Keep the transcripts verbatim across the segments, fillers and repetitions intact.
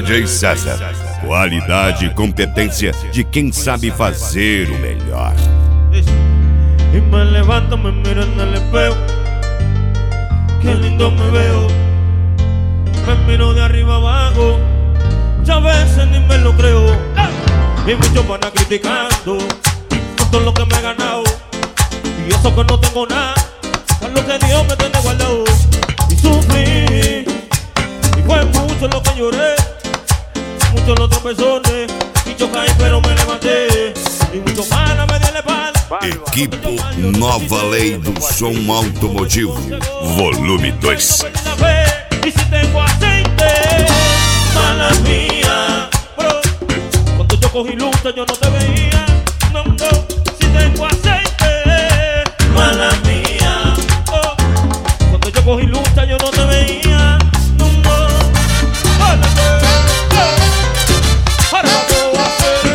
D J César, qualidade e competência de quem sabe fazer o melhor. Y me levanto, me miro en el espejo, qué lindo me veo. Me miro de arriba abajo, ya a veces ni me lo creo. Y muchos van a criticando por todo lo que me he ganado, y eso que no tengo nada, es lo que Dios me tiene guardado. Y sufrí, y fue mucho lo que lloré, muchos los tropezones, y yo caí pero me levanté, y muchos malas me dio la espalda. Equipo Nova Lei do Som Automotivo, volume dois. Y si tengo aceite, mala mía, bro. Cuando yo cogí lucha yo no te veía, no, no. Si tengo aceite, mala mía, oh. Cuando yo cogí lucha yo no te veía, no, no. Mala mía, ahora vamos a hacer.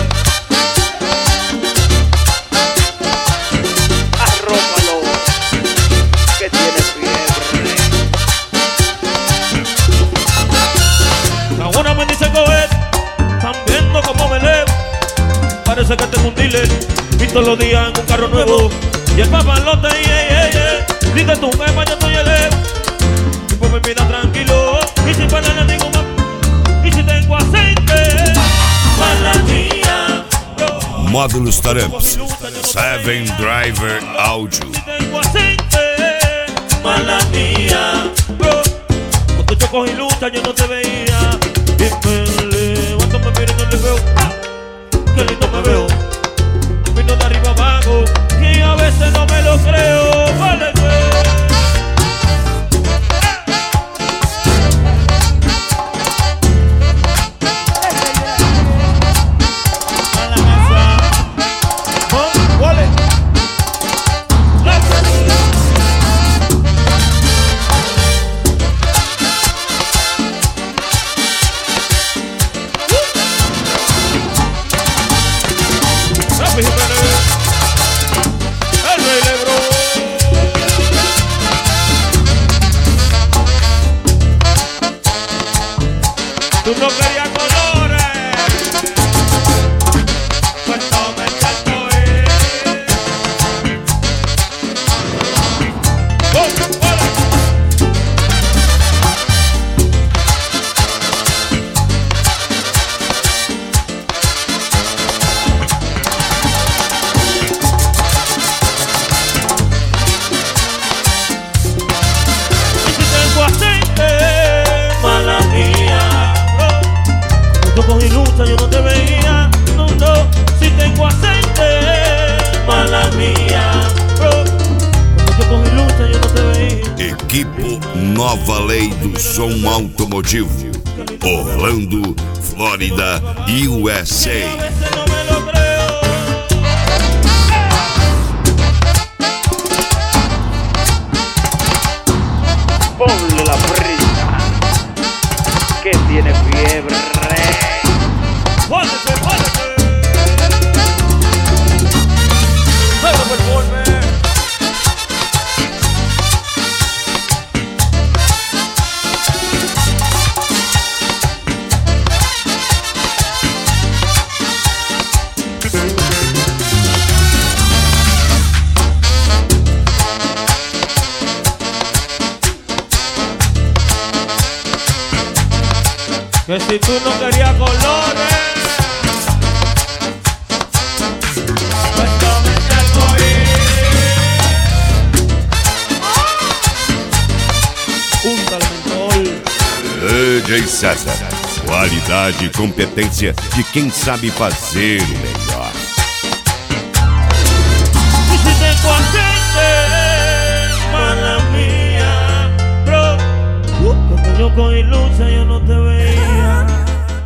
Arrópalo, que tiene fiebre. Ahora me dice coger, están viendo cómo me elevo. Parece que tengo un dealer, y todos los días en un carro nuevo. Y el papalote, yeah, yeah, yeah. Dice tú que yo estoy elevo, y por mi vida tranquilo. Y si para le digo más, y si tengo aceite, mala mía, bro. Módulos Taramps, Seven Driver Audio. Si tengo aceite, mala mía, bro. Cuando yo cogí lucha yo no te veía. Y me levanto, me miro en el espejo, ¡ah! Qué lindo me veo. Miro de arriba abajo, y a veces no me lo creo. Vale, tú no querías colores, pues toma el salto, eh. Oh, hola. Y si tengo aceite, mala mía, yo cogí lucha, yo no te veía, no, no. Si tengo aceite, mala mía, bro. Cuando yo cogí lucha, yo no te veía. Equipo Nova Lei do Som Automotivo, Orlando, Flórida, U S A A. veces no me lo creo. Ponle la prisa, que tiene fiebre. ¡Pónese, pónese! ¡Pero performe! Que si tú no querías colores, pues tómate alcohol. Úntale mentol. D J César, qualidade e competência de quem sabe fazer o melhor. Y si tengo aceite, mala mía, bro. Cuando yo cogí lucha yo no te veo.